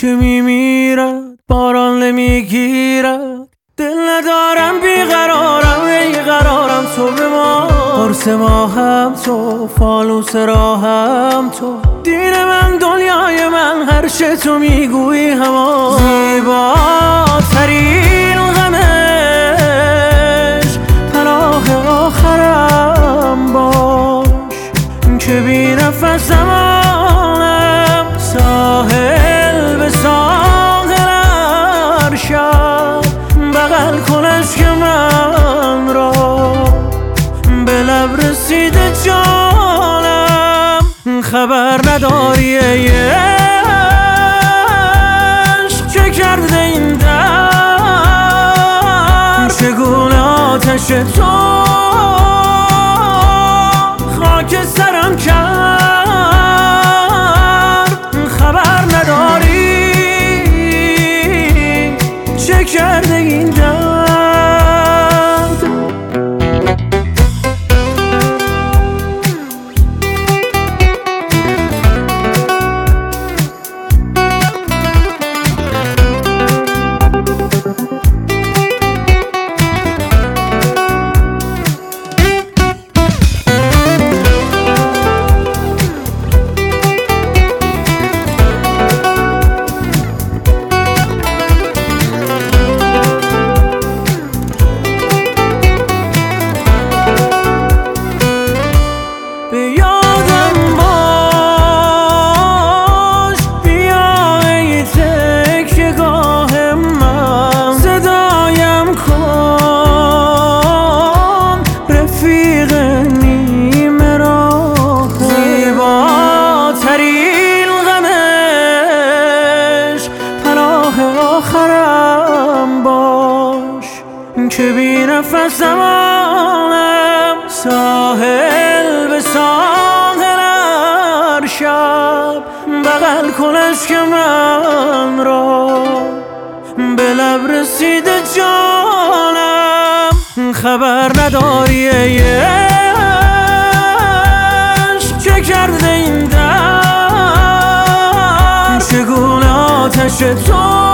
که میمیرد باران نمیگیرد. دل ندارم بیقرارم ای قرارم تو به ما، قرص ماهم تو، فانوس راهم تو، دین من دنیای من، هر چه تو میگویی همان. زیباترین غمش پناه آخرم باش، که بی نفسمانم ساحل به ساحل ارشد. بغل کنش که من را به لب رسیده جانم، خبر نداری ای عشق چه کرده این در، چگونه آتش تو خاک سرم کرد. خبر نداری چه کرده این درد. آخرم باش، که بی نفسمانم ساحل به ساحل ارشد. بغل کنش که من را به لب رسیده جانم، خبر نداری ای عشق چه کرده این در، چگونه آتش تو